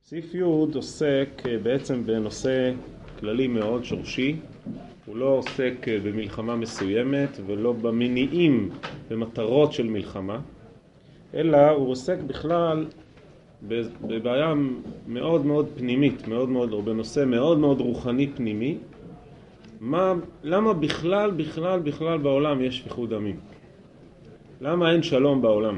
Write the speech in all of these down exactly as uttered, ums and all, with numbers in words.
סעיף י' עוסק בעצם בנושא כללי מאוד שורשי. הוא לא עוסק במלחמה מסוימת ולא במניעים ומטרות של מלחמה, אלא הוא עוסק בכלל בבעיה מאוד מאוד פנימית, מאוד מאוד, או בנושא מאוד מאוד רוחני פנימי. מה, למה בכלל, בכלל, בכלל בעולם יש שפיכות דמים? למה אין שלום בעולם?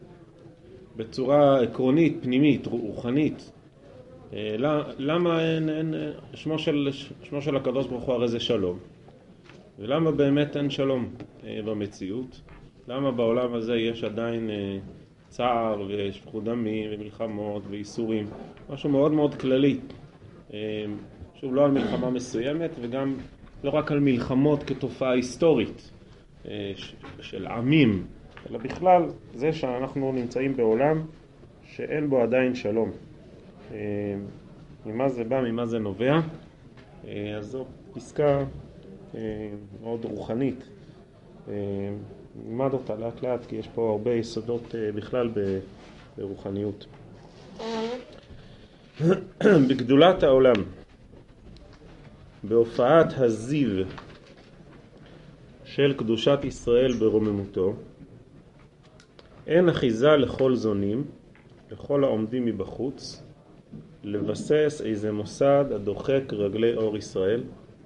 בצורה עקרונית, פנימית, רוחנית. למה אין, אין, שמו של, שמו של הקדוש ברוך הוא הרי זה שלום? ולמה באמת אין שלום במציאות? למה בעולם הזה יש עדיין צער ושפיכות דמים ומלחמות ואיסורים? משהו מאוד מאוד כללי. שוב, לא על מלחמה מסוימת וגם לא רק על מלחמות כתופעה היסטורית של עמים, אלא בכלל זה שאנחנו נמצאים בעולם שאין בו עדיין שלום. ממה זה בא, ממה זה נובע? אז זו פסקה מאוד רוחנית. נלמד אותה לאט לאט, כי יש פה הרבה יסודות בכלל ברוחניות. בגדולת העולם, בהופעת הזיו של קדושת ישראל ברוממותו, אין אחיזה לכל זונים, לכל העומדים מבחוץ, לבסס איזה מוסד הדוחק רגלי אור ישראל,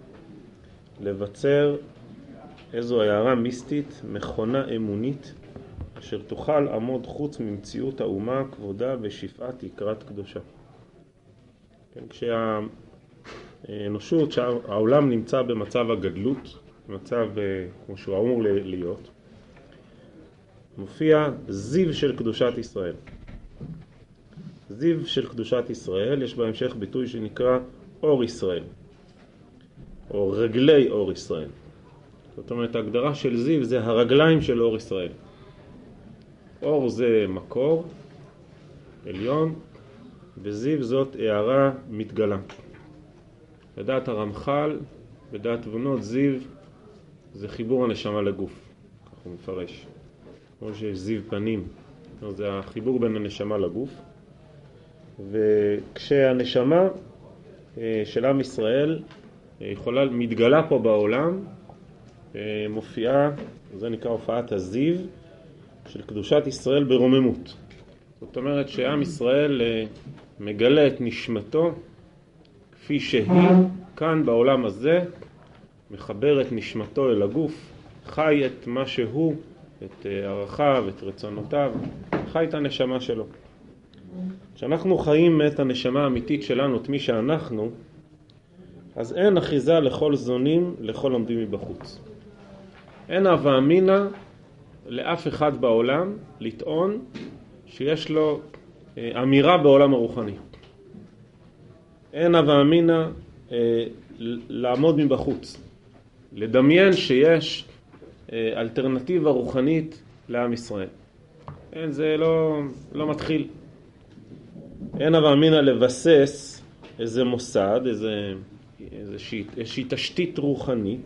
לבצר איזו הערה מיסטית, מכונה אמונית, אשר תוכל עמוד חוץ ממציאות האומה, כבודה ושפעת יקרת קדושה. כן, כשהאנושות, שהעולם נמצא במצב הגדלות, במצב כמו שהוא אמור להיות, מופיע זיו של קדושת ישראל. זיו של קדושת ישראל, יש בהמשך ביטוי שנקרא אור ישראל, או רגלי אור ישראל. זאת אומרת, ההגדרה של זיו זה הרגליים של אור ישראל. אור זה מקור עליון, וזיו זאת הערה מתגלה. בדעת הרמח"ל, בדעת תבונות, זיו זה חיבור הנשמה לגוף, כך הוא מפרש. כמו שיש זיו פנים, זה החיבור בין הנשמה לגוף. וכשהנשמה של עם ישראל יכולה, מתגלה פה בעולם, מופיעה, זה נקרא הופעת הזיו של קדושת ישראל ברוממות. זאת אומרת שעם ישראל מגלה את נשמתו כפי שהיא כאן בעולם הזה, מחבר את נשמתו אל הגוף, חי את מה שהוא, את ערכיו, את רצונותיו, חי את הנשמה שלו. כשאנחנו חיים את הנשמה האמיתית שלנו, את מי שאנחנו, אז אין אחיזה לכל זונים, לכל עומדים מבחוץ. אין הווה אמינה לאף אחד בעולם לטעון שיש לו אמירה בעולם הרוחני. אין הווה אמינה לעמוד מבחוץ, לדמיין שיש אלטרנטיבה רוחנית לעם ישראל. אין, זה לא, לא מתחיל. אין הווה אמינה לבסס איזה מוסד, איזה, איזושהי, איזושהי תשתית רוחנית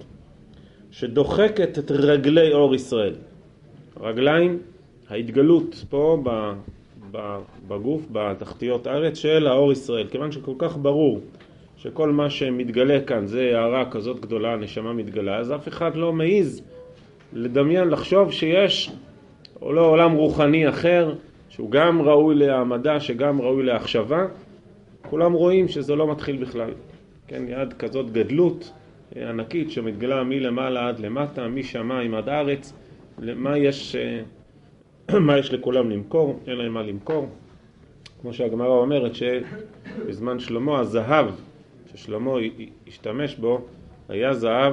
שדוחקת את רגלי אור ישראל. רגליים, ההתגלות פה ב, ב, בגוף, בתחתיות הארץ של האור ישראל. כיוון שכל כך ברור שכל מה שמתגלה כאן זה הערה כזאת גדולה, הנשמה מתגלה, אז אף אחד לא מעיז לדמיין, לחשוב שיש או לא עולם רוחני אחר, שהוא גם ראוי להעמדה, שגם ראוי להחשבה. כולם רואים שזה לא מתחיל בכלל. כן, יד כזאת גדלות ענקית שמתגלה מלמעלה עד למטה, משמיים עד ארץ. מה יש, מה יש לכולם למכור? אין להם מה למכור. כמו שהגמרא אומרת שבזמן שלמה הזהב ששלמה השתמש בו היה זהב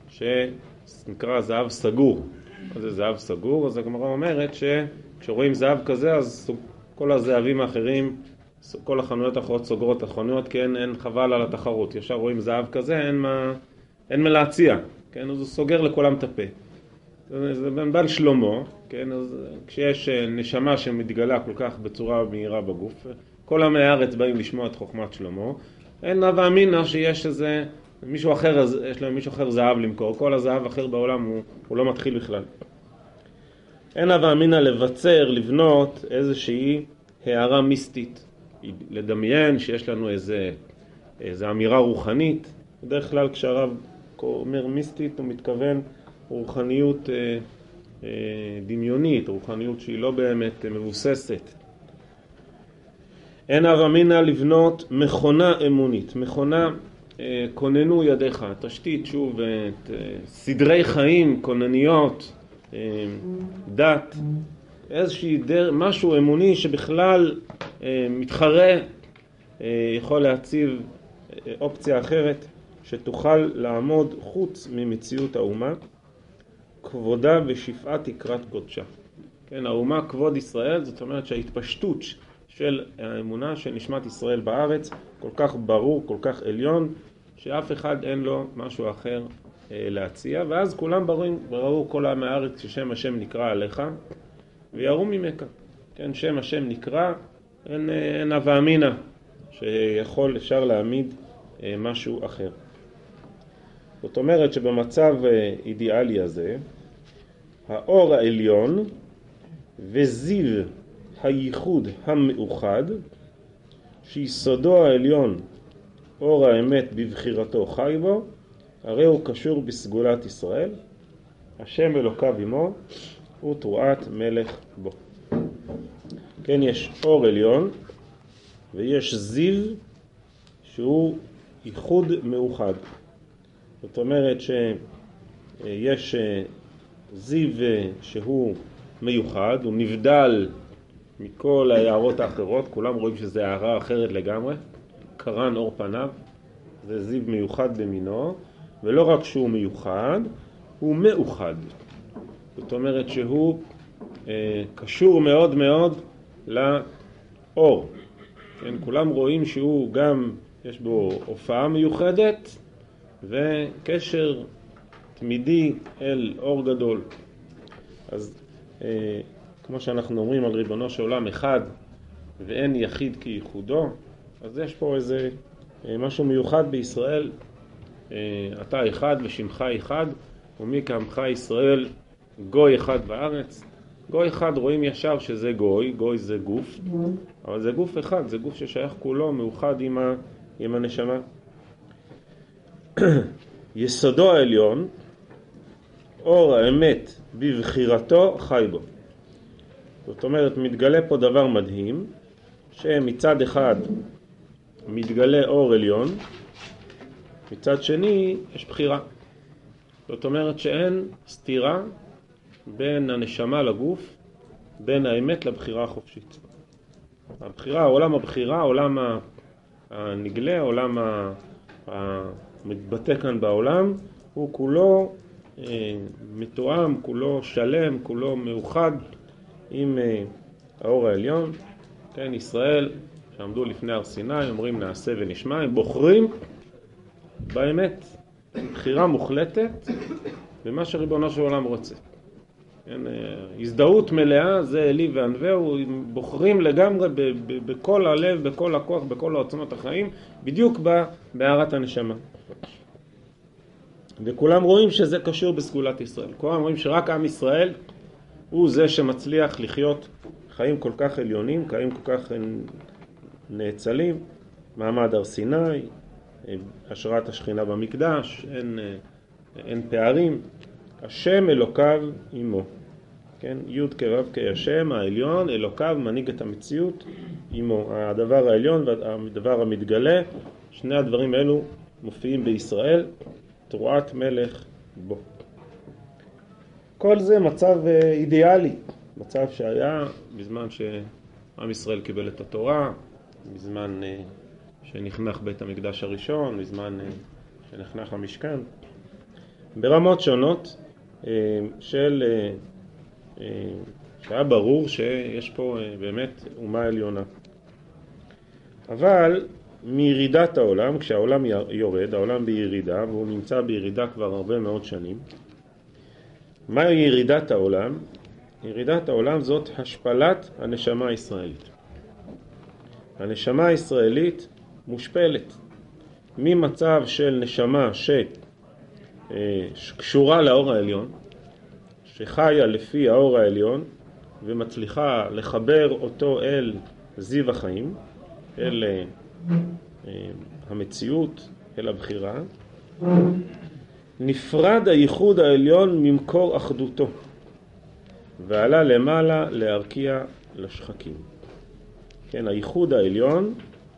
שנקרא זהב סגור. אז זה זהב סגור, אז הגמרא אומרת שכשרואים זהב כזה, אז כל הזהבים האחרים, כל החנויות האחרות סוגרות את החנויות, כי אין, אין חבל על התחרות. ישר רואים זהב כזה, אין מה, אין מה להציע, כן? אז הוא סוגר לכולם את הפה. זה, זה בן שלמה, כן? אז כשיש נשמה שמתגלה כל כך בצורה מהירה בגוף, כל עמי הארץ באים לשמוע את חוכמת שלמה, אין הווה אמינה שיש איזה מישהו אחר, יש להם מישהו אחר זהב למכור. כל הזהב אחר בעולם הוא, הוא לא מתחיל בכלל. אין הווה אמינה לבצר, לבנות איזושהי הערה מיסטית, לדמיין שיש לנו איזה, איזה אמירה רוחנית. בדרך כלל כשהרב אומר מיסטית הוא מתכוון רוחניות אה, אה, דמיונית, רוחניות שהיא לא באמת מבוססת. אין הווה אמינא לבנות מכונה אמונית, מכונה אה, כוננו ידיך, תשתית שוב, אה, סדרי חיים, כונניות, אה, דת, איזושהי דר, משהו אמוני שבכלל אה, מתחרה, אה, יכול להציב אה, אופציה אחרת שתוכל לעמוד חוץ ממציאות האומה, כבודה ושפעת תקרת קודשה. כן, האומה כבוד ישראל, זאת אומרת שההתפשטות של האמונה של נשמת ישראל בארץ כל כך ברור, כל כך עליון, שאף אחד אין לו משהו אחר אה, להציע, ואז כולם ברורים, בראו כל העם הארץ ששם השם נקרא עליך, ויראו ממך. כן, שם השם נקרא, אין, אין הווה אמינא שיכול, אפשר להעמיד אה, משהו אחר. זאת אומרת שבמצב אה, אידיאלי הזה, האור העליון וזיו הייחוד המאוחד, שיסודו העליון אור האמת בבחירתו חי בו, הרי הוא קשור בסגולת ישראל, השם אלוקיו עמו ותרועת מלך בו. כן, יש אור עליון ויש זיו שהוא ייחוד מאוחד. זאת אומרת שיש זיו שהוא מיוחד, הוא נבדל מכל ההערות האחרות, כולם רואים שזה הערה אחרת לגמרי, קרן אור פניו, זה זיו מיוחד במינו, ולא רק שהוא מיוחד, הוא מאוחד. זאת אומרת שהוא אה, קשור מאוד מאוד לאור. כן, כולם רואים שהוא גם, יש בו הופעה מיוחדת, וקשר תמידי אל אור גדול. אז אה, כמו שאנחנו אומרים על ריבונו של עולם אחד ואין יחיד כייחודו, אז יש פה איזה אה, משהו מיוחד בישראל, אה, אתה אחד ושמך אחד, ומי כעמך ישראל גוי אחד בארץ. גוי אחד רואים ישר שזה גוי, גוי זה גוף, אבל זה גוף אחד, זה גוף ששייך כולו מאוחד עם, ה, עם הנשמה. יסודו העליון, אור האמת בבחירתו חי בו. זאת אומרת, מתגלה פה דבר מדהים, שמצד אחד מתגלה אור עליון, מצד שני יש בחירה. זאת אומרת שאין סתירה בין הנשמה לגוף, בין האמת לבחירה החופשית. הבחירה, עולם הבחירה, עולם הנגלה, עולם המתבטא כאן בעולם, הוא כולו אה, מתואם, כולו שלם, כולו מאוחד עם אה, האור העליון. כן, ישראל שעמדו לפני הר סיני, אומרים נעשה ונשמע, הם בוחרים באמת, בחירה מוחלטת במה שריבונו של עולם רוצה. כן, הזדהות מלאה, זה אלי וענווהו, בוחרים לגמרי ב- ב- בכל הלב, בכל הכוח, בכל העוצמות החיים, בדיוק בהארת הנשמה. וכולם רואים שזה קשור בסגולת ישראל. כולם רואים שרק עם ישראל הוא זה שמצליח לחיות חיים כל כך עליונים, חיים כל כך נאצלים, מעמד הר סיני, השראת השכינה במקדש, אין, אין פערים. השם אלוקיו עמו. כן, י' כו' כהשם העליון, אלוקיו מנהיג את המציאות עמו. הדבר העליון והדבר המתגלה, שני הדברים אלו מופיעים בישראל, תרועת מלך בו. כל זה מצב אידיאלי, מצב שהיה בזמן שעם ישראל קיבל את התורה, בזמן שנחנך בית המקדש הראשון, בזמן שנחנך המשכן, ברמות שונות של שהיה ברור שיש פה באמת אומה עליונה. אבל מירידת העולם, כשהעולם יורד, העולם בירידה, והוא נמצא בירידה כבר הרבה מאוד שנים, מהי ירידת העולם? ירידת העולם זאת השפלת הנשמה הישראלית. הנשמה הישראלית מושפלת ממצב של נשמה שקשורה לאור העליון, שחיה לפי האור העליון ומצליחה לחבר אותו אל זיו החיים, אל המציאות, אל הבחירה. נפרד הייחוד העליון ממקור אחדותו, ועלה למעלה להרקיע לשחקים. כן, הייחוד העליון,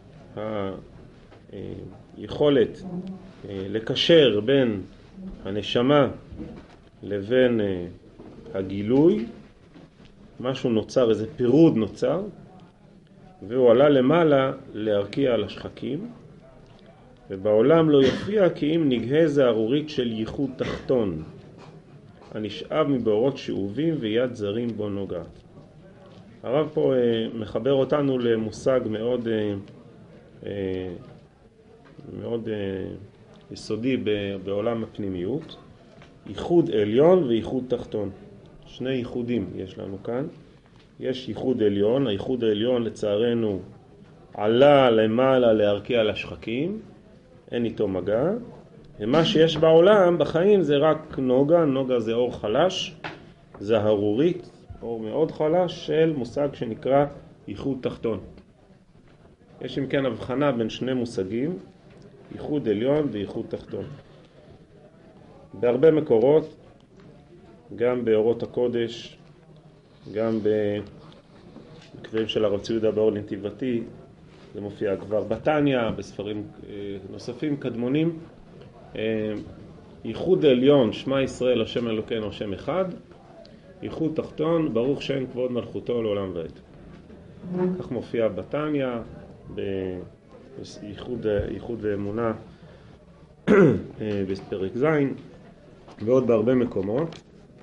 היכולת לקשר בין הנשמה לבין הגילוי, משהו נוצר, איזה פירוד נוצר, והוא עלה למעלה להרקיע לשחקים, ובעולם לא יופיע כי אם נגהה זערורית של ייחוד תחתון, הנשאב מבאורות שאובים ויד זרים בו נוגעת. הרב פה אה, מחבר אותנו למושג מאוד, אה, אה, מאוד אה, יסודי בעולם הפנימיות, ייחוד עליון וייחוד תחתון. שני ייחודים יש לנו כאן. יש ייחוד עליון, הייחוד העליון לצערנו עלה למעלה להרקיע לשחקים, אין איתו מגע. ומה שיש בעולם, בחיים, זה רק נוגה, נוגה זה אור חלש, זה הרורית, אור מאוד חלש של מושג שנקרא ייחוד תחתון. יש אם כן הבחנה בין שני מושגים, ייחוד עליון וייחוד תחתון. בהרבה מקורות, גם באורות הקודש, גם בכתבים של הרב צבי יהודה באור לנתיבתי, זה מופיע כבר בתניא, בספרים נוספים קדמונים. ייחוד עליון, שמע ישראל השם אלוקינו השם אחד, ייחוד תחתון, ברוך שם כבוד מלכותו לעולם ועד. כך מופיע בתניא, בייחוד ייחוד ואמונה בפרק ז', ועוד בהרבה מקומות.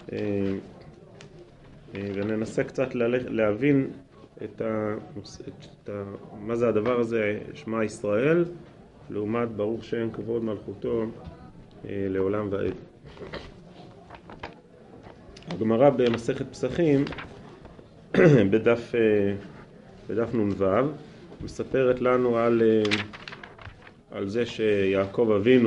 וננסה קצת להבין את ה, את ה, מה זה הדבר הזה, שמע ישראל, לעומת ברוך שם כבוד מלכותו לעולם ועד. הגמרא במסכת פסחים, בדף, בדף נ"ו, מספרת לנו על, על זה שיעקב אבינו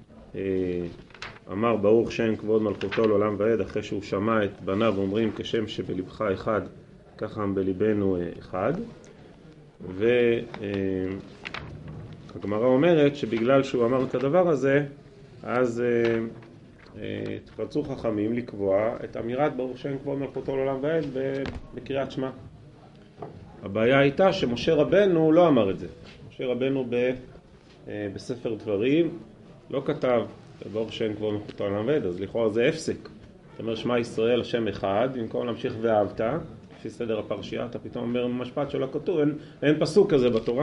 אמר ברוך שם כבוד מלכותו לעולם ועד, אחרי שהוא שמע את בניו אומרים כשם שבלבך אחד, ככה בליבנו אחד. והגמרא אומרת שבגלל שהוא אמר את הדבר הזה, אז רצו חכמים לקבוע את אמירת ברוך שם כבוד מלכותו לעולם ועד בקריאת שמע. הבעיה הייתה שמשה רבנו לא אמר את זה. משה רבנו ב, בספר דברים לא כתב ברוך שם כבוד מלכותו לעולם ועד, אז לכאורה זה הפסק. זאת אומרת שמע ישראל השם אחד, במקום להמשיך ואהבת, לפי סדר הפרשייה, אתה פתאום אומר משפט שלא כתוב, אין, אין פסוק כזה בתורה.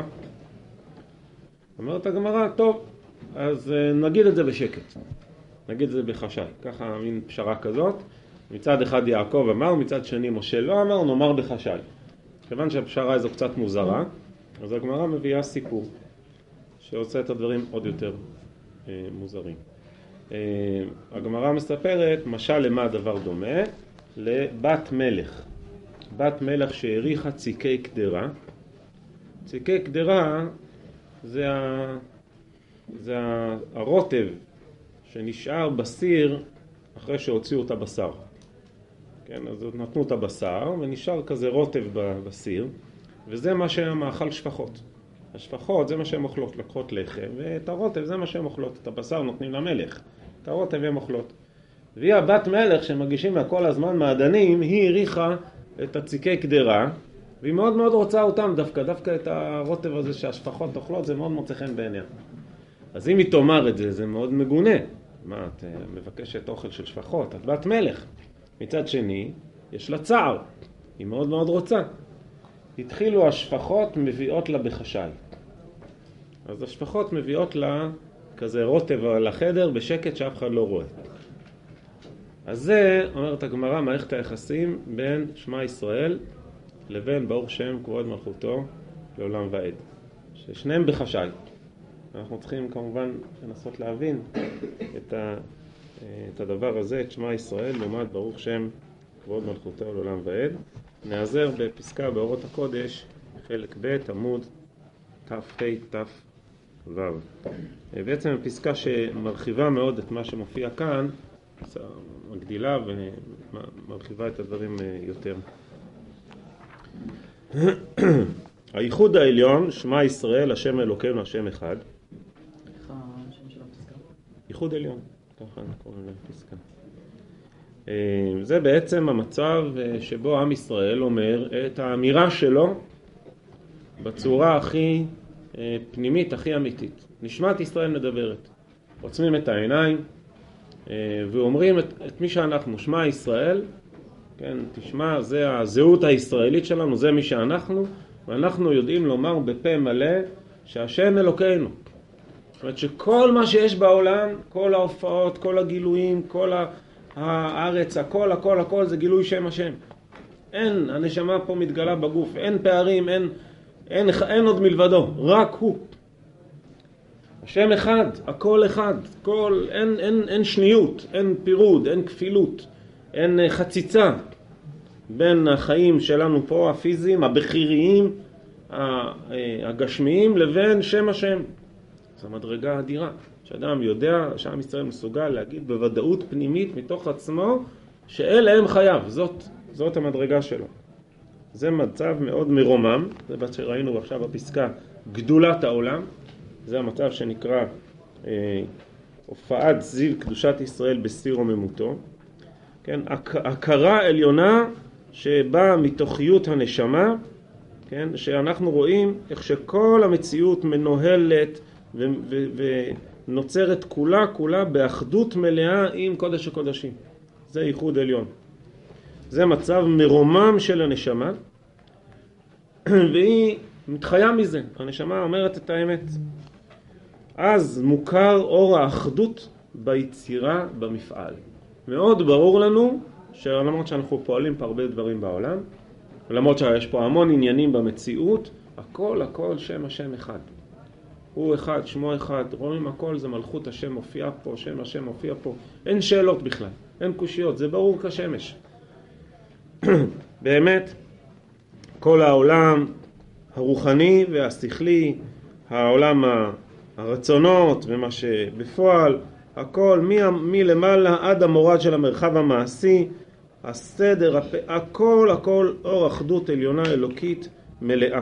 אומרת הגמרא, טוב, אז נגיד את זה בשקט. נגיד את זה בחשאי. ככה מין פשרה כזאת. מצד אחד יעקב אמר, מצד שני משה לא אמר, נאמר בחשאי. כיוון שהפשרה הזו קצת מוזרה, אז הגמרא מביאה סיפור שעושה את הדברים עוד יותר אה, מוזרים. אה, הגמרא מספרת, משל למה דבר דומה? לבת מלך. בת מלך שהריחה ציקי קדרה. ציקי קדרה זה, ה... זה הרוטב שנשאר בסיר אחרי שהוציאו את הבשר. כן, אז נתנו את הבשר ונשאר כזה רוטב בסיר, וזה מה שהן מאכל שפחות. השפחות זה מה שהן אוכלות, לקחות לחם, ואת הרוטב זה מה שהן אוכלות. את הבשר נותנים למלך, את הרוטב הן אוכלות. והיא הבת מלך שמגישים לה כל הזמן מעדנים, היא הריחה את הציקי קדרה, והיא מאוד מאוד רוצה אותם דווקא, דווקא את הרוטב הזה שהשפחות אוכלות, זה מאוד מוצא חן בעיניה. אז אם היא תאמר את זה, זה מאוד מגונה. מה, את מבקשת אוכל של שפחות, את בת מלך. מצד שני, יש לה צער, היא מאוד מאוד רוצה. התחילו השפחות מביאות לה בחשאי. אז השפחות מביאות לה כזה רוטב לחדר בשקט שאף אחד לא רואה. אז זה, אומרת הגמרא, מערכת היחסים בין שמע ישראל לבין ברוך שם כבוד מלכותו לעולם ועד. ששניהם בחשאי. אנחנו צריכים כמובן לנסות להבין את, ה, את הדבר הזה, את שמע ישראל לעומת ברוך שם כבוד מלכותו לעולם ועד. נעזר בפסקה באורות הקודש, חלק ב' עמוד תף תף ו'. בעצם הפסקה שמרחיבה מאוד את מה שמופיע כאן, מגדילה ומרחיבה את הדברים יותר. הייחוד העליון, שמע ישראל, השם אלוקינו, השם אחד. איך השם של הפסקה? ייחוד עליון, ככה קוראים לפסקה. זה בעצם המצב שבו עם ישראל אומר את האמירה שלו בצורה הכי פנימית, הכי אמיתית. נשמת ישראל מדברת. עוצמים את העיניים ואומרים את, את מי שאנחנו, שמע ישראל, כן, תשמע, זה הזהות הישראלית שלנו, זה מי שאנחנו, ואנחנו יודעים לומר בפה מלא שהשם אלוקינו. זאת אומרת שכל מה שיש בעולם, כל ההופעות, כל הגילויים, כל הארץ, הכל, הכל, הכל זה גילוי שם השם. אין, הנשמה פה מתגלה בגוף, אין פערים, אין, אין, אין עוד מלבדו, רק הוא. השם אחד, הכל אחד, כל, אין, אין, אין שניות, אין פירוד, אין כפילות, אין חציצה בין החיים שלנו פה, הפיזיים, הבחיריים, הגשמיים, לבין שם השם. זו מדרגה אדירה, שאדם יודע, שעם ישראל מסוגל להגיד בוודאות פנימית מתוך עצמו, שאלה הם חייו, זאת, זאת המדרגה שלו. זה מצב מאוד מרומם, זה מה שראינו עכשיו בפסקה, גדולת העולם, זה המצב שנקרא אה, הופעת זיו קדושת ישראל בסיר רוממותו. כן, הכרה עליונה שבאה מתוכיות הנשמה, כן, שאנחנו רואים איך שכל המציאות מנוהלת ו- ו- ונוצרת כולה כולה באחדות מלאה עם קודש הקודשים. זה ייחוד עליון. זה מצב מרומם של הנשמה, והיא מתחיה מזה. הנשמה אומרת את האמת. אז מוכר אור האחדות ביצירה במפעל. מאוד ברור לנו שלמרות שאנחנו פועלים פה הרבה דברים בעולם, למרות שיש פה המון עניינים במציאות, הכל הכל שם השם אחד. הוא אחד, שמו אחד, רואים הכל, זה מלכות השם מופיע פה, שם השם מופיע פה. אין שאלות בכלל, אין קושיות, זה ברור כשמש. באמת, כל העולם הרוחני והשכלי, העולם הרצונות ומה שבפועל, הכל מלמעלה עד המורד של המרחב המעשי, הסדר, הכל הכל אור אחדות עליונה אלוקית מלאה.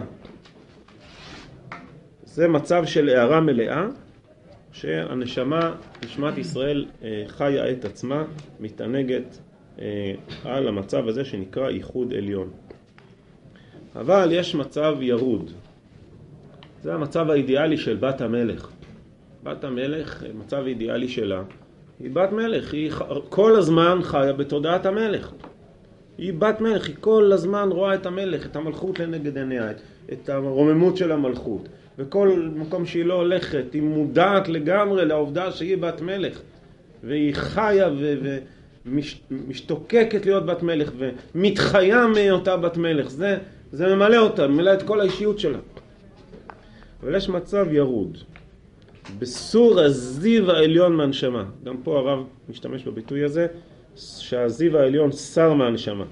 זה מצב של הערה מלאה, שהנשמה, נשמת ישראל, חיה את עצמה, מתענגת על המצב הזה שנקרא ייחוד עליון. אבל יש מצב ירוד. זה המצב האידיאלי של בת המלך. בת המלך, מצב אידיאלי שלה, היא בת מלך, היא כל הזמן חיה בתודעת המלך. היא בת מלך, היא כל הזמן רואה את המלך, את המלכות לנגד עיניה, את, את הרוממות של המלכות. וכל מקום שהיא לא הולכת, היא מודעת לגמרי לעובדה שהיא בת מלך. והיא חיה ומשתוקקת להיות בת מלך, ומתחיה מאותה בת מלך. זה, זה ממלא אותה, ממלא את כל האישיות שלה. אבל יש מצב ירוד. בסור הזיו העליון מהנשמה. גם פה הרב משתמש בביטוי הזה, שהזיו העליון שר מהנשמה.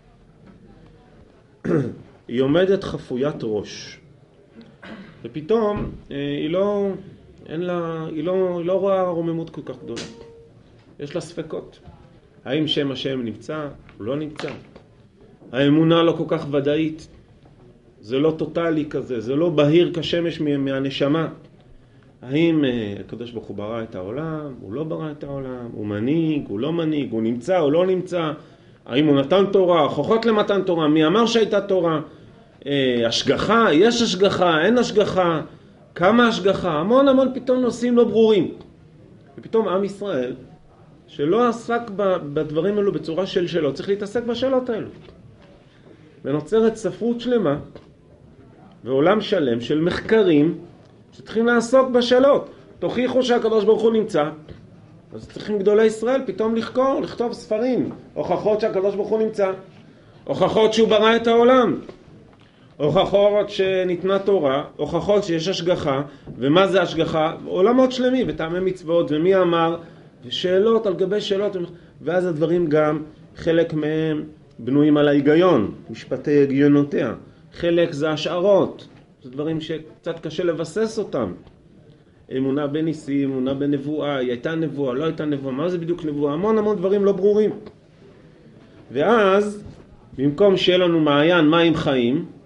היא עומדת חפוית ראש. ופתאום היא לא, אין לה, היא לא, היא לא רואה רוממות כל כך גדולה. יש לה ספקות. האם שם השם נמצא? הוא לא נמצא. האמונה לא כל כך ודאית. זה לא טוטלי כזה, זה לא בהיר כשמש מהנשמה. האם הקדוש ברוך הוא ברא את העולם? הוא לא ברא את העולם? הוא מנהיג? הוא לא מנהיג? הוא נמצא? הוא לא נמצא? האם הוא נתן תורה? הוכחות למתן תורה? מי אמר שהייתה תורה? אה, השגחה? יש השגחה? אין השגחה? כמה השגחה? המון המון פתאום נושאים לא ברורים. ופתאום עם ישראל, שלא עסק בדברים האלו בצורה של שאלות, צריך להתעסק בשאלות האלו. ונוצרת ספרות שלמה ועולם שלם של מחקרים שצריכים לעסוק בשאלות. תוכיחו שהקדוש ברוך הוא נמצא, אז צריכים גדולי ישראל פתאום לחקור, לכתוב ספרים, הוכחות שהקדוש ברוך הוא נמצא, הוכחות שהוא ברא את העולם, הוכחות שניתנה תורה, הוכחות שיש השגחה, ומה זה השגחה? עולמות שלמים, וטעמי מצוות, ומי אמר, ושאלות על גבי שאלות, ואז הדברים גם, חלק מהם בנויים על ההיגיון, משפטי הגיונותיה, חלק זה השערות, זה דברים שקצת קשה לבסס אותם. אמונה בניסים, אמונה בנבואה, היא הייתה נבואה, לא הייתה נבואה, מה זה בדיוק נבואה? המון המון דברים לא ברורים. ואז, במקום שיהיה לנו מעיין מים חיים,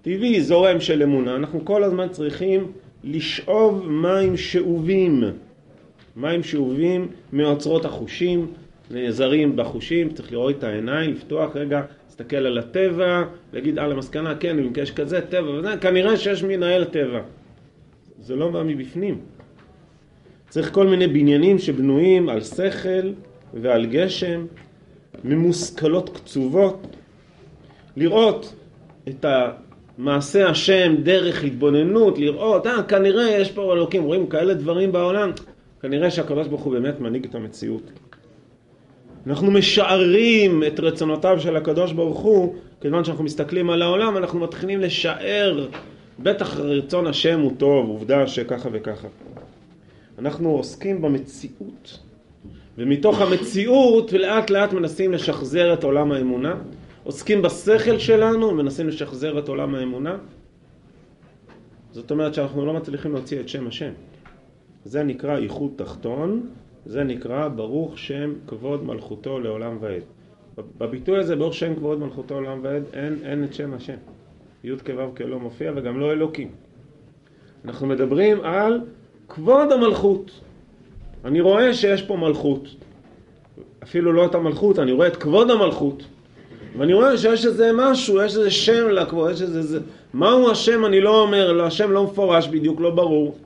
טבעי, זורם של אמונה. אנחנו כל הזמן צריכים לשאוב מים שאובים. מים שאובים מאוצרות החושים, נעזרים בחושים, צריך לראות את העיניים, לפתוח רגע, להסתכל על הטבע, להגיד על המסקנה, כן, אם יש כזה טבע, וזה, כנראה שיש מנהל טבע. זה לא בא מבפנים. צריך כל מיני בניינים שבנויים על שכל ועל גשם, ממושכלות קצובות, לראות את המעשה השם דרך התבוננות, לראות, אה, כנראה יש פה אלוקים, רואים כאלה דברים בעולם, כנראה שהקדוש ברוך הוא באמת מנהיג את המציאות. אנחנו משערים את רצונותיו של הקדוש ברוך הוא, כיוון שאנחנו מסתכלים על העולם, אנחנו מתחילים לשער, בטח רצון השם הוא טוב, עובדה שככה וככה. אנחנו עוסקים במציאות, ומתוך המציאות ולאט לאט מנסים לשחזר את עולם האמונה, עוסקים בשכל שלנו ומנסים לשחזר את עולם האמונה. זאת אומרת שאנחנו לא מצליחים להוציא את שם השם. זה נקרא ייחוד תחתון, זה נקרא ברוך שם כבוד מלכותו לעולם ועד. בביטוי הזה ברוך שם כבוד מלכותו לעולם ועד אין, אין את שם השם. י' כו' כלא מופיע וגם לא אלוקים. אנחנו מדברים על כבוד המלכות. אני רואה שיש פה מלכות. אפילו לא את המלכות, אני רואה את כבוד המלכות. ואני רואה שיש איזה משהו, יש איזה שם לכבוד, יש איזה... זה... מהו השם אני לא אומר, השם לא מפורש בדיוק, לא ברור.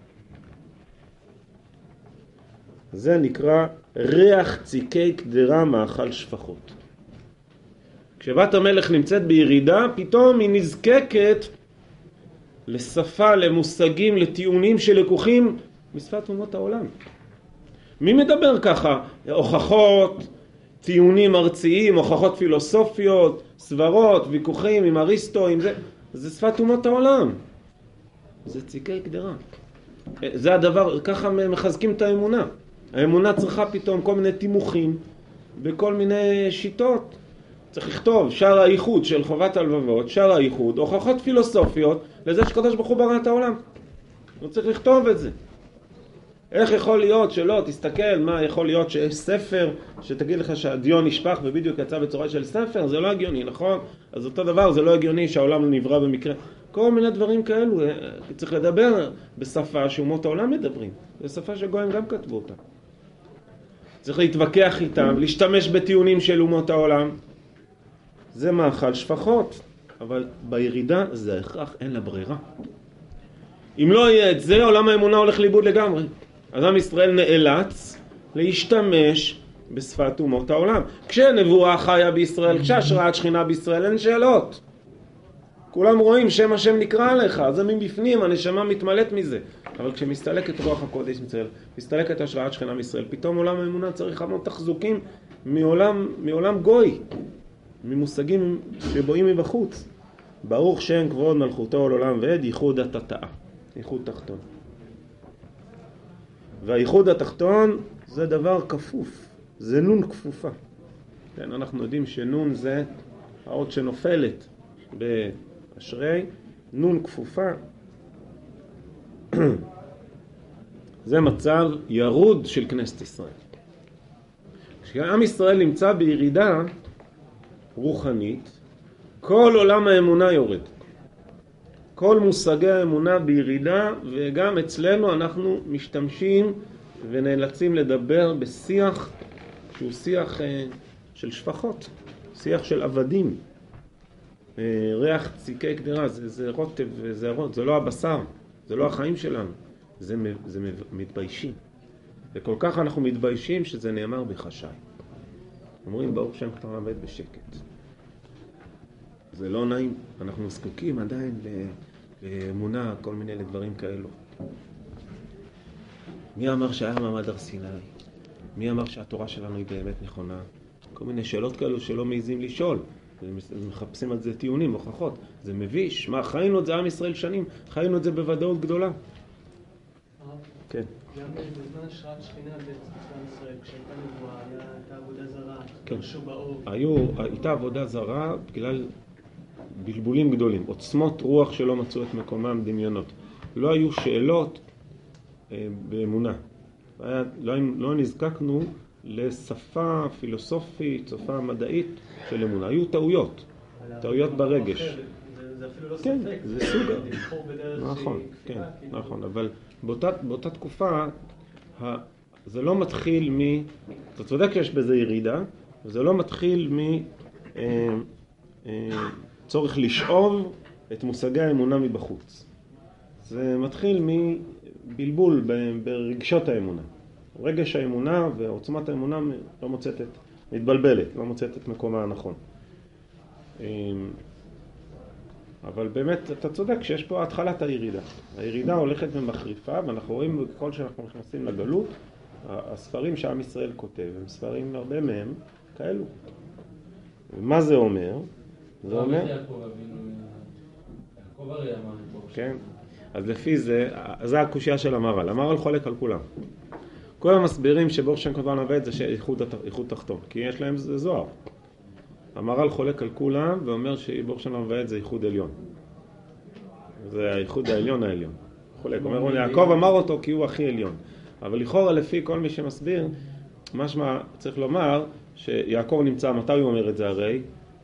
זה נקרא ריח ציקי קדרה מאכל שפחות. כשבת המלך נמצאת בירידה, פתאום היא נזקקת לשפה, למושגים, לטיעונים שלקוחים משפת אומות העולם. מי מדבר ככה? הוכחות, טיעונים ארציים, הוכחות פילוסופיות, סברות, ויכוחים עם אריסטו, עם זה. זה שפת אומות העולם. זה ציקי קדרה. זה הדבר, ככה מחזקים את האמונה. האמונה צריכה פתאום כל מיני תימוכים בכל מיני שיטות. צריך לכתוב שער הייחוד של חובת הלבבות, שער הייחוד, הוכחות פילוסופיות לזה שקדוש ברוך הוא ברא את העולם. הוא צריך לכתוב את זה. איך יכול להיות שלא, תסתכל מה יכול להיות שיש ספר שתגיד לך שהדיון נשפך ובדיוק יצא בצורה של ספר, זה לא הגיוני, נכון? אז אותו דבר, זה לא הגיוני שהעולם לא נברא במקרה. כל מיני דברים כאלו, צריך לדבר בשפה שאומות העולם מדברים. זו שפה שגויים גם כתבו אותה. צריך להתווכח איתם, להשתמש בטיעונים של אומות העולם. זה מאכל שפחות, אבל בירידה זה הכרח, אין לה ברירה. אם לא יהיה את זה, עולם האמונה הולך לאיבוד לגמרי. אז עם ישראל נאלץ להשתמש בשפת אומות העולם. כשנבואה חיה בישראל, כשהשראת שכינה בישראל, אין שאלות. כולם רואים שם השם נקרא עליך, זה מבפנים, הנשמה מתמלאת מזה. אבל כשמסתלקת רוח הקודש מישראל, מסתלקת השראת שכינה בישראל, פתאום עולם האמונה צריך המון תחזוקים מעולם, מעולם גוי, ממושגים שבואים מבחוץ. ברוך שם כבוד מלכותו לעולם ועד, ייחוד התתאה, ייחוד תחתון. והייחוד התחתון זה דבר כפוף, זה נון כפופה. כן, אנחנו יודעים שנון זה האות שנופלת באשרי, נון כפופה. זה מצב ירוד של כנסת ישראל. כשעם ישראל נמצא בירידה רוחנית, כל עולם האמונה יורד. כל מושגי האמונה בירידה, וגם אצלנו אנחנו משתמשים ונאלצים לדבר בשיח שהוא שיח אה, של שפחות, שיח של עבדים. אה, ריח ציקי קדרה, זה, זה רוטב וזה רוט, זה לא הבשר, זה לא החיים שלנו, זה, זה מתביישים. וכל כך אנחנו מתביישים שזה נאמר בחשאי. אומרים ברוך שם כתב עמד בשקט. זה לא נעים, אנחנו זקוקים עדיין לאמונה, כל מיני דברים כאלו. מי אמר שהיה מעמד הר סיני? מי אמר שהתורה שלנו היא באמת נכונה? כל מיני שאלות כאלו שלא מעיזים לשאול. מחפשים על זה טיעונים, הוכחות. זה מביש. מה, חיינו את זה עם ישראל שנים, חיינו את זה בוודאות גדולה. כן. גם בזמן השראת שכינה בעם ישראל, כשהייתה נבואה, הייתה עבודה זרה, משהו באור. היו, הייתה עבודה זרה בגלל בלבולים גדולים, עוצמות רוח שלא מצאו את מקומם, דמיונות. לא היו שאלות אה, באמונה. היה, לא, לא נזקקנו לשפה פילוסופית, שפה מדעית של אמונה. היו טעויות, טעויות ברגש. זה זה אפילו לא כן, ספק. זה סוג. לבחור בדרך נכון, שהיא כן, כפירה, כאילו. נכון, אבל באותה, באותה תקופה, ה, זה לא מתחיל מ... אתה צודק שיש בזה ירידה, זה לא מתחיל מ... אה, אה, צורך לשאוב את מושגי האמונה מבחוץ. זה מתחיל מבלבול ברגשות האמונה. רגש האמונה ועוצמת האמונה לא מוצאת את, מתבלבלת, לא מוצאת את מקומה הנכון. אבל באמת אתה צודק שיש פה התחלת הירידה. הירידה הולכת ומחריפה, ואנחנו רואים בכל שאנחנו נכנסים לגלות, הספרים שעם ישראל כותב, הם ספרים הרבה מהם כאלו. ומה זה אומר? זה אומר... יעקב הרי אמר פה. כן. אז לפי זה, זה הקושיה של המהר"ל. המהר"ל חולק על כולם. כל המסבירים שבור שם כתבן עבד זה שאיחוד תחתון, כי יש להם זה זוהר. המהר"ל חולק על כולם ואומר שבור שם עבד זה איחוד עליון. זה האיחוד העליון העליון. חולק. אומר, יעקב אמר אותו כי הוא הכי עליון. אבל לכאורה לפי כל מי שמסביר, משמע צריך לומר שיעקב נמצא, מתי הוא אומר את זה הרי?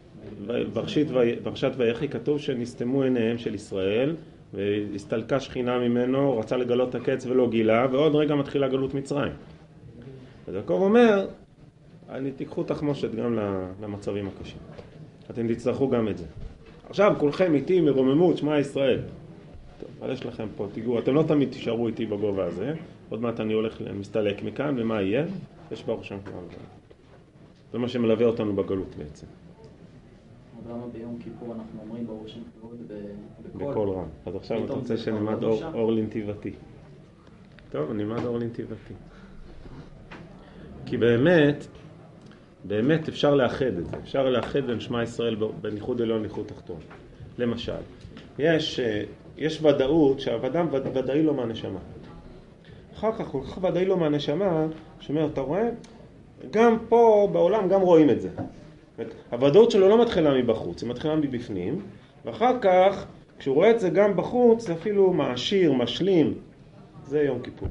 בפרשת ויחי כתוב שנסתמו עיניהם של ישראל, והסתלקה שכינה ממנו, רצה לגלות את הקץ ולא גילה, ועוד רגע מתחילה גלות מצרים. אז יעקב אומר, אני תיקחו תחמושת גם למצבים הקשים. אתם תצטרכו גם את זה. עכשיו כולכם איתי מרוממות, שמע ישראל. טוב, אבל יש לכם פה, תיגעו, אתם לא תמיד תישארו איתי בגובה הזה. עוד מעט אני הולך, אני מסתלק מכאן, ומה יהיה? יש ברוך שם כבר. זה מה שמלווה אותנו בגלות בעצם. למה ביום כיפור אנחנו אומרים ברוך שם כבוד בקול רם. אז עכשיו אתה רוצה שנלמד אור, אור לנתיבתי. טוב, נלמד אור לנתיבתי. כי באמת, באמת אפשר לאחד את זה. אפשר לאחד בין שמע ישראל בין ייחוד עליון לייחוד תחתון. למשל, יש, יש ודאות שהאדם ודאי לא מהנשמה. אחר כך כל כך ודאי לא מהנשמה, שאומר, אתה רואה? גם פה בעולם גם רואים את זה. הוודאות שלו לא מתחילה מבחוץ, היא מתחילה מבפנים, ואחר כך, כשהוא רואה את זה גם בחוץ, זה אפילו מעשיר, משלים. זה יום כיפור.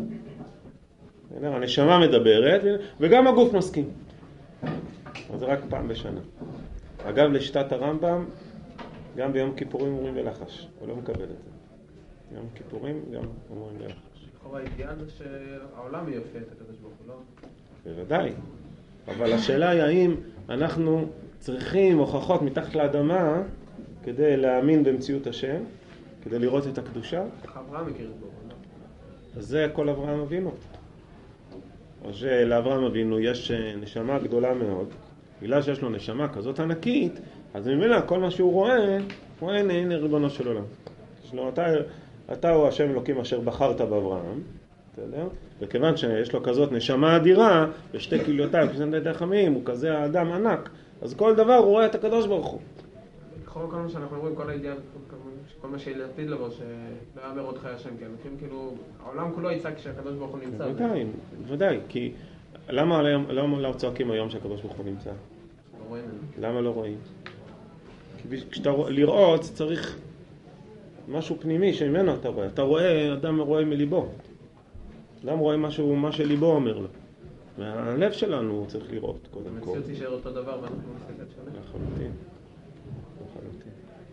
הנשמה מדברת, וגם הגוף מסכים. אז זה רק פעם בשנה. אגב, לשיטת הרמב"ם, גם ביום כיפורים אומרים בלחש, הוא לא מקבל את זה. ביום כיפורים גם אומרים בלחש. לכאורה האידיאל זה שהעולם יפה את הקדוש ברוך הוא, לא? בוודאי. אבל השאלה היא האם אנחנו צריכים הוכחות מתחת לאדמה כדי להאמין במציאות השם, כדי לראות את הקדושה. איך אברהם מכיר את בו, לא? אז זה כל אברהם אבינו. או שלאברהם אבינו יש נשמה גדולה מאוד. בגלל שיש לו נשמה כזאת ענקית, אז ממילא כל מה שהוא רואה, הוא הנה, הנה ריבונו של עולם. לו, אתה, אתה הוא השם אלוקים אשר בחרת באברהם, בסדר? וכיוון שיש לו כזאת נשמה אדירה, ושתי כליותיו, כשנתי דחמים, הוא כזה האדם ענק, אז כל דבר הוא רואה את הקדוש ברוך הוא. בכל כל מה שאנחנו רואים, כל הידיעה, כל מה שילעתיד לבוא, שלא היה מראות חיי השם, כן? כאילו, העולם כולו יצא כשהקדוש ברוך הוא נמצא. בוודאי, בוודאי, כי למה, למה לא צועקים היום שהקדוש ברוך הוא נמצא? לא רואים את זה. למה לא רואים? כי כשאתה לראות צריך משהו פנימי שממנו אתה רואה. אתה רואה, אדם רואה מליבו. אדם רואה משהו, מה שליבו אומר לו. והלב שלנו צריך לראות קודם כל. המציאות תישאר אותו דבר ואנחנו מסתכלת שונה. לחלוטין. לחלוטין.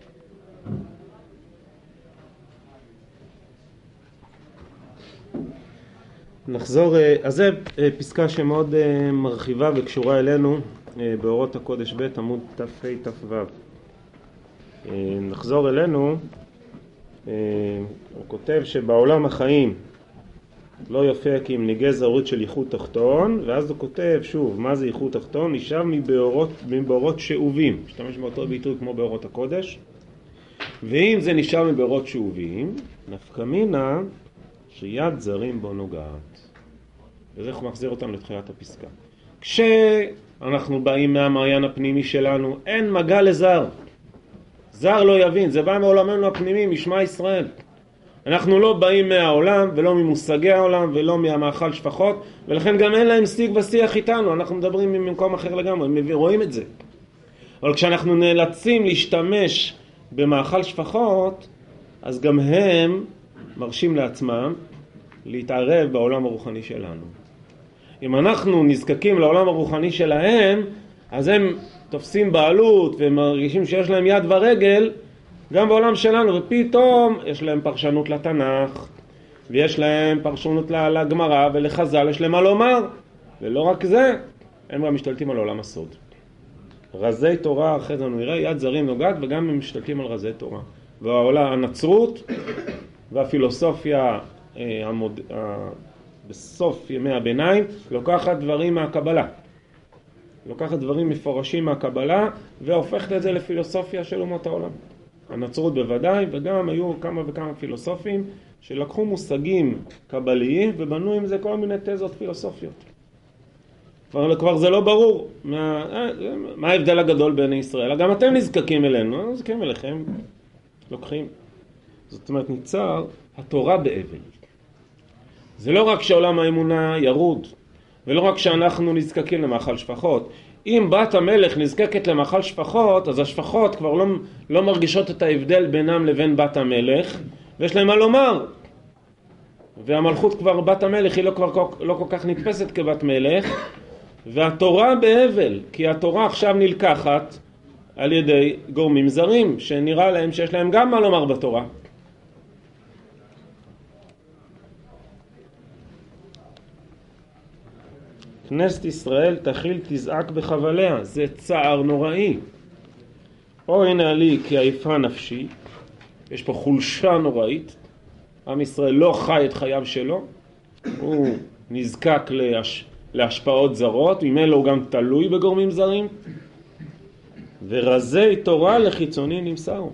נחזור, אז זה פסקה שמאוד מרחיבה וקשורה אלינו באורות הקודש ב' עמוד ת' ה' ת' ו'. נחזור אלינו, הוא כותב שבעולם החיים לא יופיע כי אם ניגי זרות של ייחוד תחתון, ואז הוא כותב שוב, מה זה ייחוד תחתון? נשאב מבאורות, מבאורות שאובים, משתמש באותו ביטוי כמו באורות הקודש, ואם זה נשאב מבאורות שאובים, נפקא מינה שיד זרים בו נוגעת. וזה מחזיר אותנו לתחילת הפסקה. כשאנחנו באים מהמעיין הפנימי שלנו, אין מגע לזר. זר לא יבין, זה בא מעולמנו הפנימי, משמע ישראל. אנחנו לא באים מהעולם ולא ממושגי העולם ולא מהמאכל שפחות, ולכן גם אין להם שיג ושיח איתנו, אנחנו מדברים ממקום אחר לגמרי, הם רואים את זה. אבל כשאנחנו נאלצים להשתמש במאכל שפחות, אז גם הם מרשים לעצמם להתערב בעולם הרוחני שלנו. אם אנחנו נזקקים לעולם הרוחני שלהם, אז הם תופסים בעלות והם מרגישים שיש להם יד ורגל גם בעולם שלנו, ופתאום יש להם פרשנות לתנ"ך, ויש להם פרשנות לגמרא ולחז"ל, יש להם מה לומר. ולא רק זה, הם גם משתלטים על עולם הסוד. רזי תורה, אחרי זה נראה, יד זרים נוגעת, וגם הם משתלטים על רזי תורה. והעולם, הנצרות והפילוסופיה המוד... בסוף ימי הביניים, לוקחת דברים מהקבלה. לוקחת דברים מפורשים מהקבלה, והופכת את זה לפילוסופיה של אומות העולם. הנצרות בוודאי, וגם היו כמה וכמה פילוסופים שלקחו מושגים קבליים ובנו עם זה כל מיני תזות פילוסופיות. כבר, כבר זה לא ברור מה, מה ההבדל הגדול בין ישראל. גם אתם נזקקים אלינו, נזקקים אליכם, לוקחים. זאת אומרת, ניצר התורה באבל. זה לא רק שעולם האמונה ירוד, ולא רק שאנחנו נזקקים למאכל שפחות. אם בת המלך נזקקת למאכל שפחות, אז השפחות כבר לא, לא מרגישות את ההבדל בינם לבין בת המלך, ויש להם מה לומר. והמלכות כבר, בת המלך, היא לא, כבר, לא כל כך נתפסת כבת מלך, והתורה באבל, כי התורה עכשיו נלקחת על ידי גורמים זרים, שנראה להם שיש להם גם מה לומר בתורה. כנסת ישראל תחיל תזעק בחבליה, זה צער נוראי. או הנה לי כי עייפה נפשי, יש פה חולשה נוראית, עם ישראל לא חי את חייו שלו, הוא נזקק להש... להשפעות זרות, ממילא הוא גם תלוי בגורמים זרים, ורזי תורה לחיצוני נמסרו.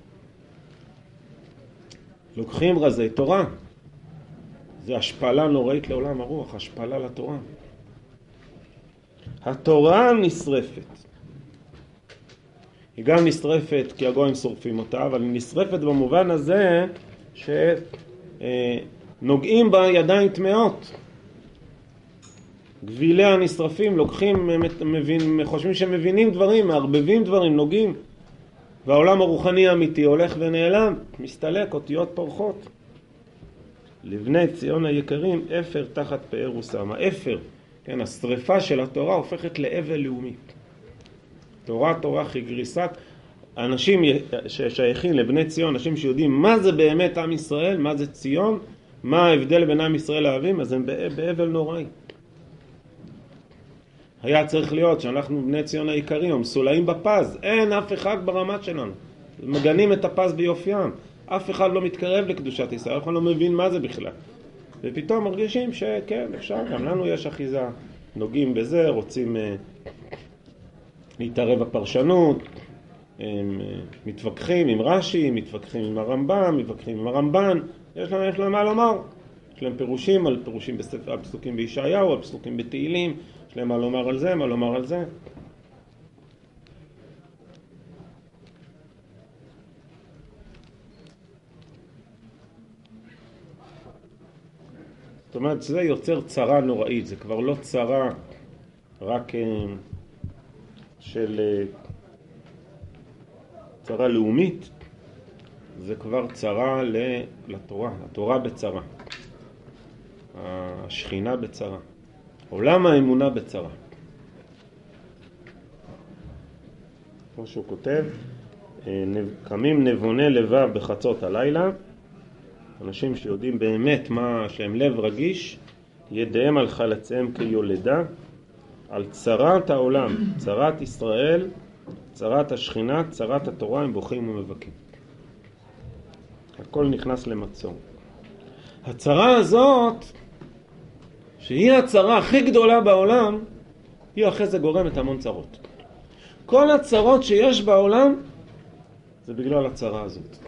לוקחים רזי תורה, זה השפלה נוראית לעולם הרוח, השפלה לתורה. התורה נשרפת. היא גם נשרפת כי הגויים שורפים אותה, אבל היא נשרפת במובן הזה שנוגעים בה ידיים טמאות. גביליה הנשרפים לוקחים, מבין, חושבים שהם מבינים דברים, מערבבים דברים, נוגעים. והעולם הרוחני האמיתי הולך ונעלם, מסתלק, אותיות פורחות. לבני ציון היקרים, אפר תחת פאר ושם. האפר, כן, השריפה של התורה הופכת לאבל לאומי. תורה, תורה, כגריסת. אנשים ששייכים לבני ציון, אנשים שיודעים מה זה באמת עם ישראל, מה זה ציון, מה ההבדל בין עם ישראל לאהבים, אז הם באבל נוראי. היה צריך להיות שאנחנו בני ציון העיקרים, המסולאים בפז, אין אף אחד ברמת שלנו. מגנים את הפז ביופיים. אף אחד לא מתקרב לקדושת ישראל, אף אחד לא מבין מה זה בכלל. ופתאום מרגישים שכן, אפשר, גם לנו יש אחיזה, נוגעים בזה, רוצים אה, להתערב בפרשנות, הם אה, מתווכחים עם רש"י, מתווכחים עם הרמב"ם, מתווכחים עם הרמב"ן, יש להם, יש להם מה לומר. יש להם פירושים על פירושים בספר, על פסוקים בישעיהו, על פסוקים בתהילים, יש להם מה לומר על זה, מה לומר על זה. זאת אומרת, זה יוצר צרה נוראית, זה כבר לא צרה רק של צרה לאומית, זה כבר צרה לתורה, התורה בצרה, השכינה בצרה, עולם האמונה בצרה. כמו שהוא כותב, קמים נבוני לבב בחצות הלילה, אנשים שיודעים באמת מה שהם לב רגיש, ידיהם על חלציהם כיולדה, על צרת העולם, צרת ישראל, צרת השכינה, צרת התורה, הם בוכים ומבכים. הכל נכנס למצור. הצרה הזאת, שהיא הצרה הכי גדולה בעולם, היא אחרי זה גורמת המון צרות. כל הצרות שיש בעולם, זה בגלל הצרה הזאת.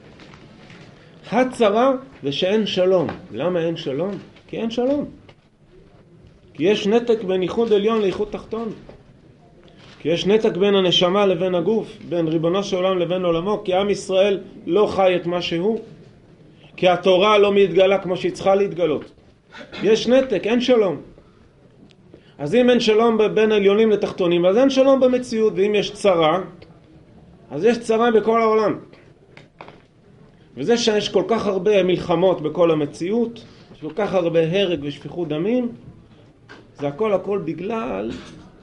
הצרה זה שאין שלום. למה אין שלום? כי אין שלום. כי יש נתק בין ייחוד עליון לייחוד תחתון. כי יש נתק בין הנשמה לבין הגוף, בין ריבונו של עולם לבין עולמו, כי עם ישראל לא חי את מה שהוא. כי התורה לא מתגלה כמו שהיא צריכה להתגלות. יש נתק, אין שלום. אז אם אין שלום בין עליונים לתחתונים, אז אין שלום במציאות, ואם יש צרה, אז יש צרה בכל העולם. וזה שיש כל כך הרבה מלחמות בכל המציאות, יש כל כך הרבה הרג ושפיכות דמים, זה הכל הכל בגלל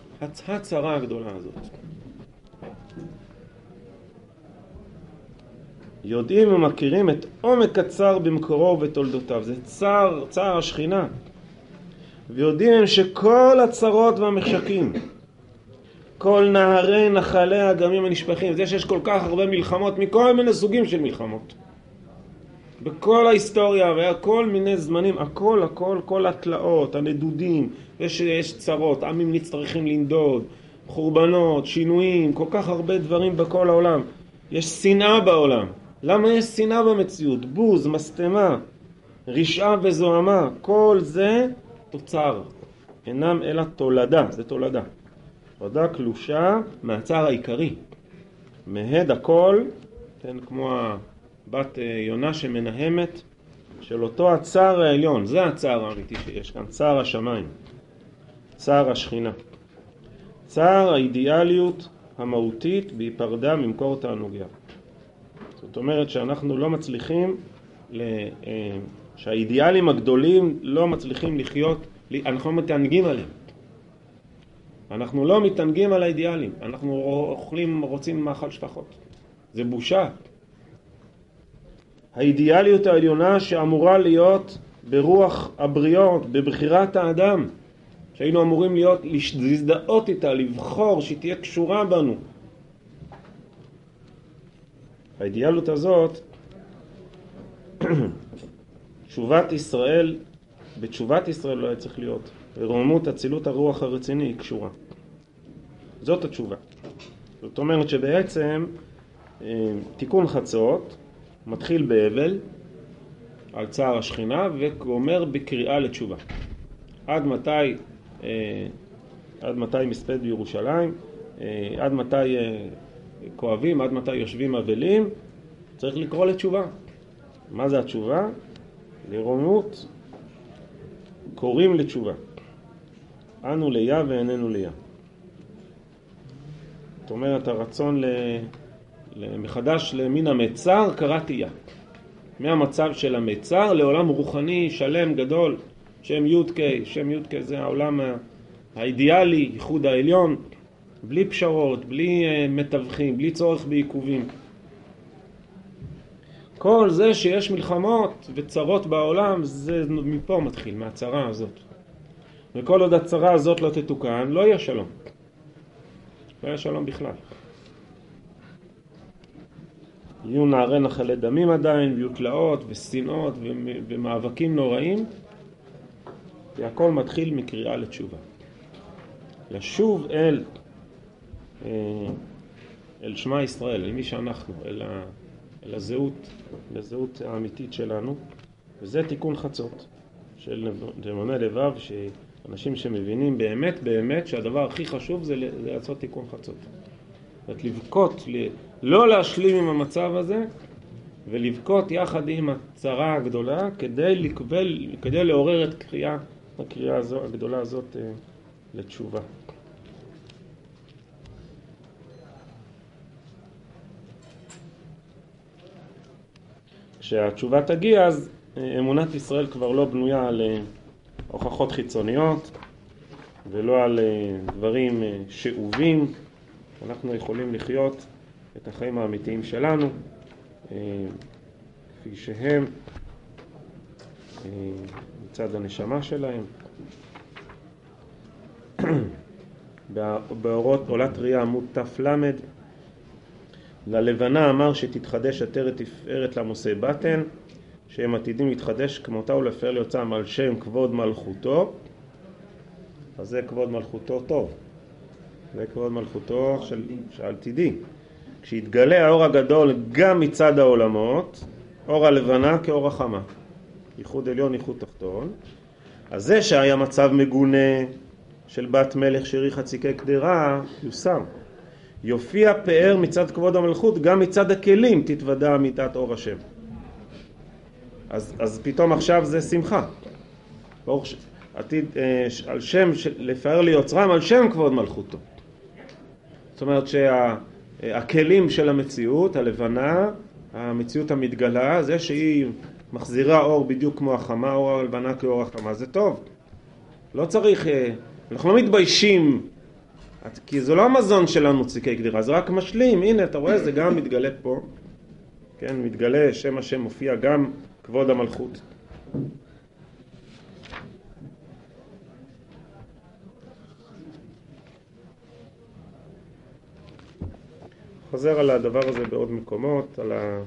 הצרה הגדולה הזאת. יודעים ומכירים את עומק הצער במקורו ובתולדותיו. זה צער, צער השכינה. ויודעים שכל הצרות והמחשקים, כל נהרי נחלי האגמים הנשפכים, זה שיש כל כך הרבה מלחמות, מכל מיני סוגים של מלחמות. בכל ההיסטוריה והיה כל מיני זמנים, הכל, הכל, כל התלאות, הנדודים, יש, יש צרות, עמים נצטרכים לנדוד, חורבנות, שינויים, כל כך הרבה דברים בכל העולם. יש שנאה בעולם. למה יש שנאה במציאות? בוז, מסתמה, רשעה וזוהמה, כל זה תוצר. אינם אלא תולדה, זה תולדה. תולדה קלושה מהצער העיקרי. מהד הכל, כן, כמו בת יונה שמנהמת, של אותו הצער העליון. זה הצער האמיתי שיש כאן, צער השמיים, צער השכינה. צער האידיאליות המהותית בהיפרדה ממקור תענוגיה. זאת אומרת שאנחנו לא מצליחים, שהאידיאלים הגדולים לא מצליחים לחיות, אנחנו לא מתענגים עליהם. אנחנו לא מתענגים על האידיאלים, אנחנו אוכלים, רוצים מאכל שפחות. זה בושה. האידיאליות העליונה שאמורה להיות ברוח הבריות, בבחירת האדם, שהיינו אמורים להיות, להזדהות איתה, לבחור, שהיא תהיה קשורה בנו. האידיאליות הזאת, תשובת ישראל, בתשובת ישראל לא היה צריך להיות. רוממות אצילות הרוח הרציני היא קשורה. זאת התשובה. זאת אומרת שבעצם תיקון חצות מתחיל באבל על צער השכינה ואומר בקריאה לתשובה. עד מתי, עד מתי מספד בירושלים, עד מתי כואבים, עד מתי יושבים אבלים, צריך לקרוא לתשובה. מה זה התשובה? לרוממות קוראים לתשובה. אנו ליה ואיננו ליה. זאת אומרת, הרצון למחדש למין המצר קראתי יה. מהמצב של המצר לעולם רוחני שלם גדול, שם יודקי, שם יודקי זה העולם האידיאלי, ייחוד העליון, בלי פשרות, בלי מתווכים, בלי צורך בעיכובים. כל זה שיש מלחמות וצרות בעולם, זה מפה מתחיל, מהצרה הזאת. וכל עוד הצרה הזאת לא תתוקן, לא יהיה שלום. לא יהיה שלום בכלל. יהיו נערי נחלי דמים עדיין, ויהיו תלאות ושנאות ומאבקים נוראים. והכל מתחיל מקריאה לתשובה. לשוב אל, אל שמה ישראל, אל מי שאנחנו, אל, ה, אל הזהות, אל הזהות האמיתית שלנו. וזה תיקון חצות של נאמני לבב, שאנשים שמבינים באמת באמת שהדבר הכי חשוב זה, זה לעשות תיקון חצות. זאת לבכות, לא להשלים עם המצב הזה, ולבכות יחד עם הצרה הגדולה כדי לקבל, כדי לעורר את קריאה, הקריאה הזו, הגדולה הזאת לתשובה. כשהתשובה תגיע, אז אמונת ישראל כבר לא בנויה על הוכחות חיצוניות ולא על דברים שאובים. אנחנו יכולים לחיות את החיים האמיתיים שלנו כפי שהם מצד הנשמה שלהם. באורות עולת ראייה עמוד תף למד, ללבנה אמר שתתחדש עטרת תפארת לעמוסי בטן, שהם עתידים להתחדש כמותה ולפאר ליוצאם על שם כבוד מלכותו. אז זה כבוד מלכותו טוב, זה כבוד מלכותו של, של עתידי. כשיתגלה האור הגדול גם מצד העולמות, אור הלבנה כאור החמה, ייחוד עליון ייחוד תחתון. אז זה שהיה מצב מגונה של בת מלך שריחה ציקי קדרה יוסם. יופיע פאר מצד כבוד המלכות, גם מצד הכלים תתוודע אמיתת אור השם. אז, אז פתאום עכשיו זה שמחה. אור ש... עתיד, אה, על שם, של... לפאר ליוצרם על שם כבוד מלכותו. זאת אומרת שהכלים של המציאות, הלבנה, המציאות המתגלה, זה שהיא מחזירה אור בדיוק כמו החמה, אור הלבנה כאור החמה, זה טוב. לא צריך, אנחנו לא מתביישים, כי זה לא המזון שלנו ציקי קדירה, זה רק משלים. הנה, אתה רואה, זה גם מתגלה פה. כן, מתגלה שם השם מופיע גם כבוד המלכות. חוזר על הדבר הזה בעוד מקומות, על ה...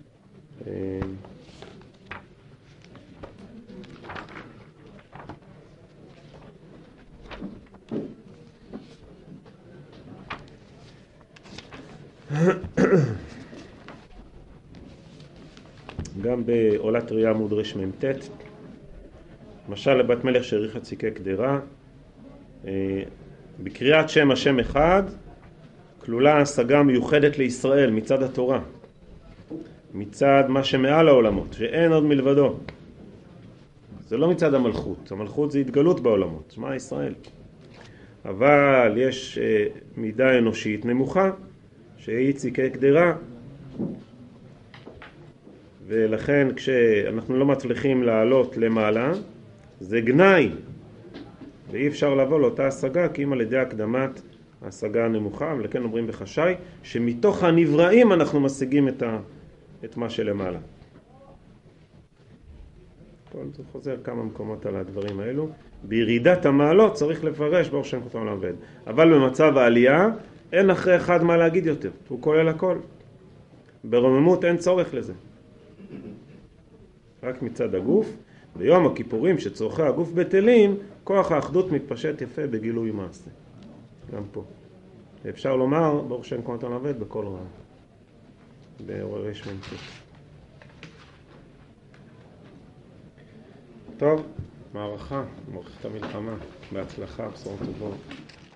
גם בעולת ראייה עמוד רמ"ט, משל לבת מלך שהריחה ציקי קדרה, בקריאת שם השם אחד כלולה השגה מיוחדת לישראל מצד התורה, מצד מה שמעל העולמות, שאין עוד מלבדו. זה לא מצד המלכות, המלכות זה התגלות בעולמות, שמע ישראל. אבל יש מידה אנושית נמוכה שהיא ציקי קדרה, ולכן כשאנחנו לא מצליחים לעלות למעלה זה גנאי, ואי אפשר לבוא לאותה השגה כי אם על ידי הקדמת ההשגה הנמוכה. ולכן אומרים בחשאי שמתוך הנבראים אנחנו משיגים את, ה, את מה שלמעלה. כל זה חוזר כמה מקומות על הדברים האלו. בירידת המעלות צריך לפרש ברוך שם כותב עולם ועד, אבל במצב העלייה אין אחרי אחד מה להגיד יותר, הוא כולל הכל. ברוממות אין צורך לזה, רק מצד הגוף. ביום הכיפורים שצורכי הגוף בטלים, כוח האחדות מתפשט יפה בגילוי מעשה. גם פה אפשר לומר ברוך שם כותב עולם ועד בכל רע, ברמ"ט. טוב, מערכה, מערכת המלחמה, בהצלחה, בשורות טובות.